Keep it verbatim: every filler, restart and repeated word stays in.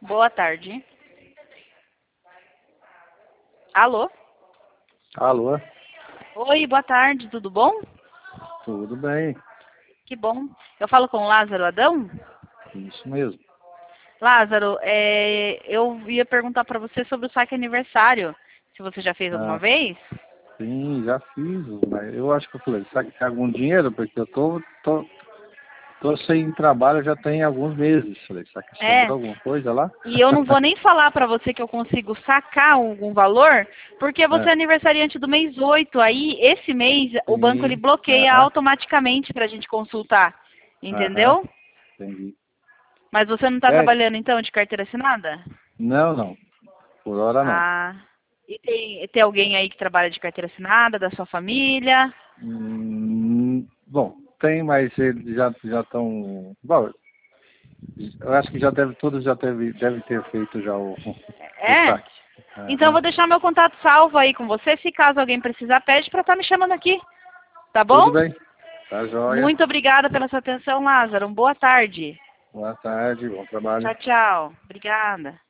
Boa tarde. Alô? Alô? Oi, boa tarde, tudo bom? Tudo bem? Que bom. Eu falo com o Lázaro Adão? Isso mesmo. Lázaro, é, eu ia perguntar para você sobre o saque aniversário. Se você já fez alguma Ah, vez? sim, já fiz, mas eu acho que eu falei, sabe que tem algum dinheiro? Porque eu tô, tô, tô sem trabalho já tem alguns meses. Falei, será que É. sobrou alguma coisa lá? E eu não vou nem falar para você que eu consigo sacar algum valor, porque você é É, aniversariante do mês oito. Aí, esse mês, o banco ele sim, bloqueia aham, automaticamente para a gente consultar. aham, Entendeu? entendi. Mas você não está É, trabalhando, então, de carteira assinada? não, não, por hora não. Ah. E tem, tem alguém aí que trabalha de carteira assinada, da sua família? Hum, bom, tem, mas eles já já estão. Bom, eu acho que já deve, todos já deve, deve ter feito já o, o É? saque. Então eu Aham. vou deixar meu contato salvo aí com você. Se caso alguém precisar, pede para estar me chamando aqui. Tá bom? Tudo bem? Tá joia. Muito obrigada pela sua atenção, Lázaro. Boa tarde. Boa tarde, bom trabalho. Tchau, tchau. Obrigada.